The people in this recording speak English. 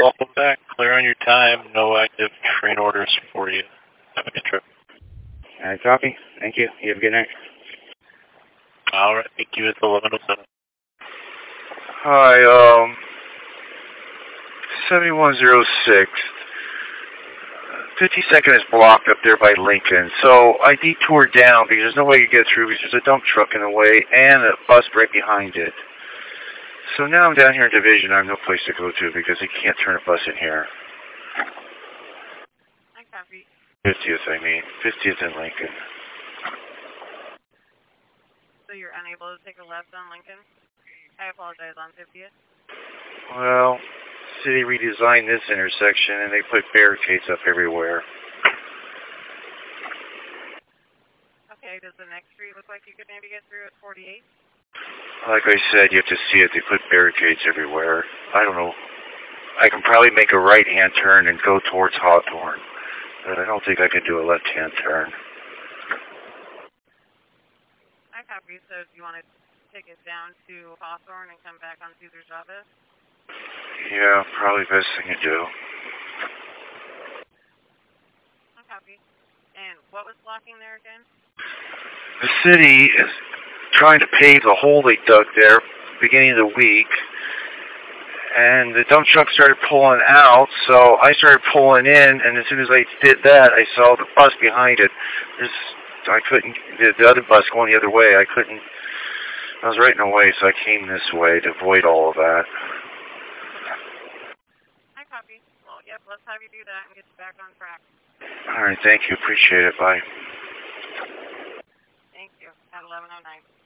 Welcome back. Clear on your time. No active train orders for you. Have a good trip. All right, copy. Thank you. You have a good night. All right. Thank you. It's 11:07. Hi, 7106. 52nd is blocked up there by Lincoln, so I detoured down because there's no way to get through because there's a dump truck in the way and a bus right behind it. So now I'm down here in Division. I have no place to go to because they can't turn a bus in here. I copy. 50th, I mean. 50th and Lincoln. So you're unable to take a left on Lincoln? I apologize, on 50th. Well, city redesigned this intersection and they put barricades up everywhere. Okay, does the next street look like you could maybe get through at 48? Like I said, you have to see it. They put barricades everywhere. I don't know. I can probably make a right-hand turn and go towards Hawthorne, but I don't think I could do a left-hand turn. I copy. So do you want to take it down to Hawthorne and come back on Cesar Chavez? Yeah, probably best thing to do. I copy. And what was blocking there again? The city is trying to pave the hole they dug there beginning of the week, and the dump truck started pulling out, so I started pulling in, and as soon as I did that, I saw the bus behind it. I couldn't, the other bus going the other way, I was right in the way, so I came this way to avoid all of that. I copy. Well, yep, let's have you do that and get you back on track. All right, thank you. Appreciate it. Bye. Thank you. At 11:09.